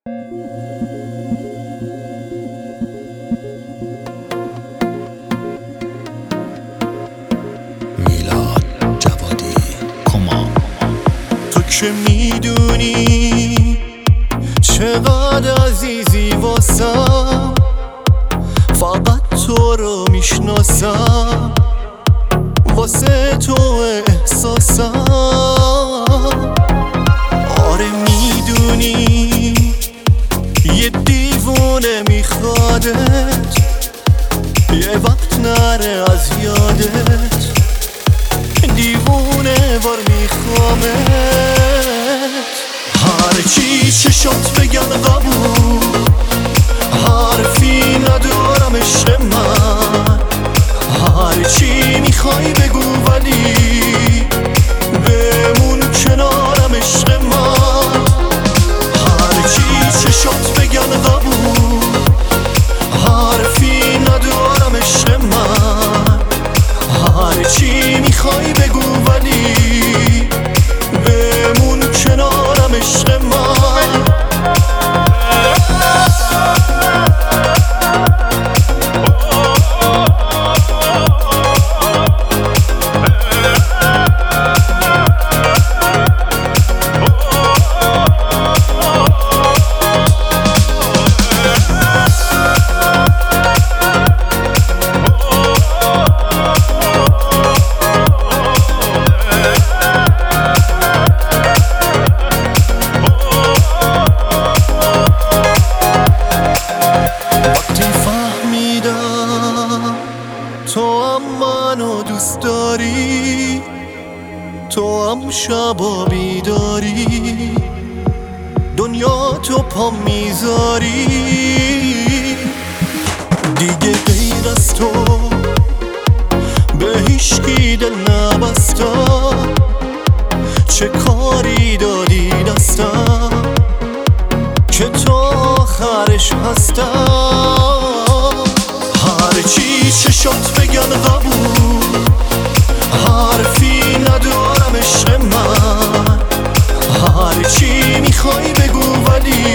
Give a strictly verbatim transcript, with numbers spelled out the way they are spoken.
میلاد جوادی کما. تو که میدونی چقدر عزیزی واسم، فقط تو رو میشناسم، واسه تو احساسم. آره میدونی یه دیوونه میخوادت، یه وقت نره از یادت، دیوونه بار میخوامت. هرچی چشات بگن قبول، حرفی ندارم عشق من، هرچی میخوای بگو ولی بمون کنارم عشق من. هرچی چشات بگن قبول، حرفی ندارم عشق من، هرچی میخوای بگو ولی بمون کنارم عشق من. تو هم منو دوست داری، تو هم شبا بیداری، دنیا تو پا میذاری. دیگه غیر از تو به هیچکی دل نبستم، چه کاری دادی دستم که تو آخرش هستم. هرچی چشات بگن قبول، حرفی ندارم عشق من، هرچی میخوای بگو ولی